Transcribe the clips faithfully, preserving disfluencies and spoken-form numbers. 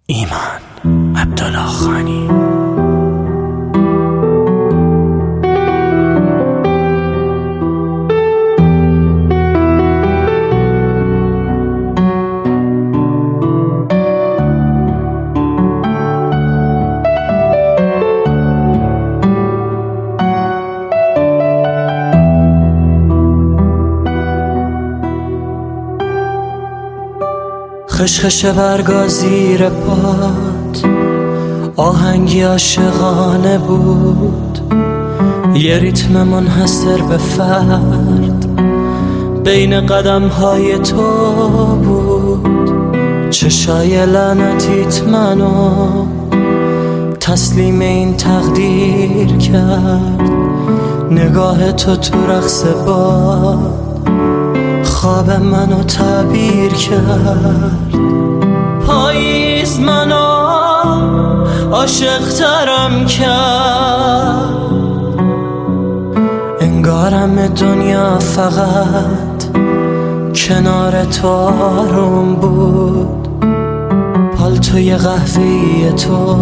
ایمان عبداللهخانی. خشخش برگا زیر پات آهنگی عاشقانه بود، یه ریتم منحصر به فرد بین قدم های تو بود. چشای لعنتیت منو تسلیم این تقدیر کرد، نگاه تو تو رقص باد خواب منو تعبیر کرد. پاییز منو عاشق ترم کرد، انگارم دنیا فقط کنار تو آروم بود. پالتوی قهوه‌ای تو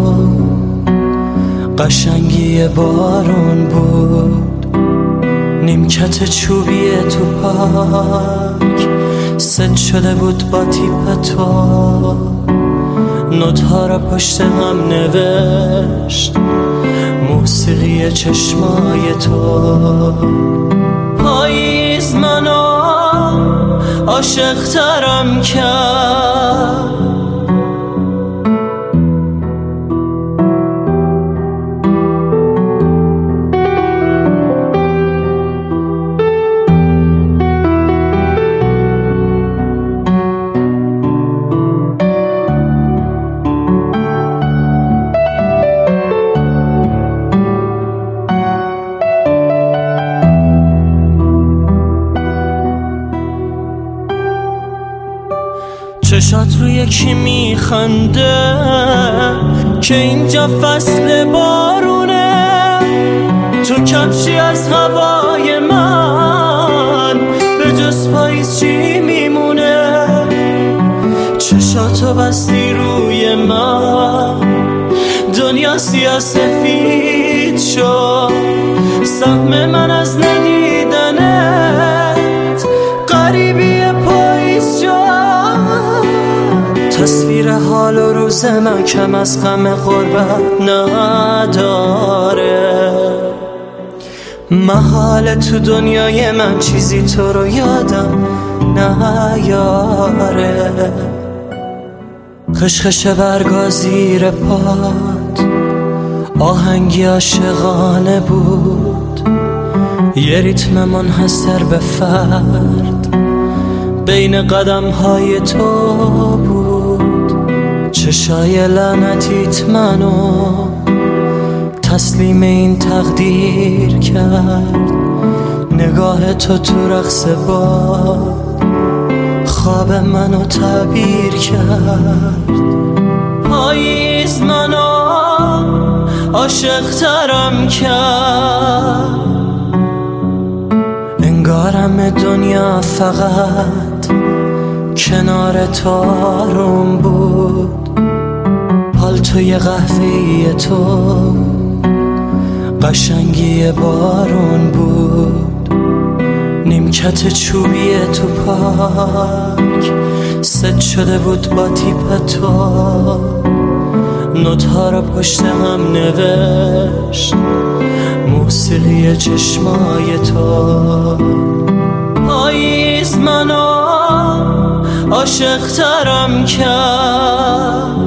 قشنگی بارون بود، نیمکت چوبی تو پارک ست شده بود با تیپ تو، نوت‌ها را پشت هم نوشت موسیقی چشمای تو. پاییز منو عاشق ترم کرد، چشات روی یکی میخنده که اینجا فصل بارونه، تو کفشی از هوای من به جز پاییز چی میمونه. چشاتو بستی روی من دنیا سیاه سفید شد، سهم من از ندیدنت غریبی پاییز شد. تصویر حال و روز من کم از غم غربت نداره، محال تو دنیای من چیزی تو رو یادم نیاره. خشخش برگا زیر پات آهنگی عاشقانه بود، یه ریتم منحصر به فرد بین قدم های تو بود. چشای لعنتیت منو تسلیم این تقدیر کرد، نگاه تو تو رقص باد خواب منو تعبیر کرد. پاییز منو عاشق ترم کرد، انگارم دنیا فقط کنار تو آروم بود. پالتوی قهوه‌ای تو قشنگی بارون بود، نیمکت چوبی تو پارک ست شده بود با تیپ تو، نوت‌ها را پشت هم نوشت موسیقی چشمای تو. پاییز منو عاشق ترم کرد،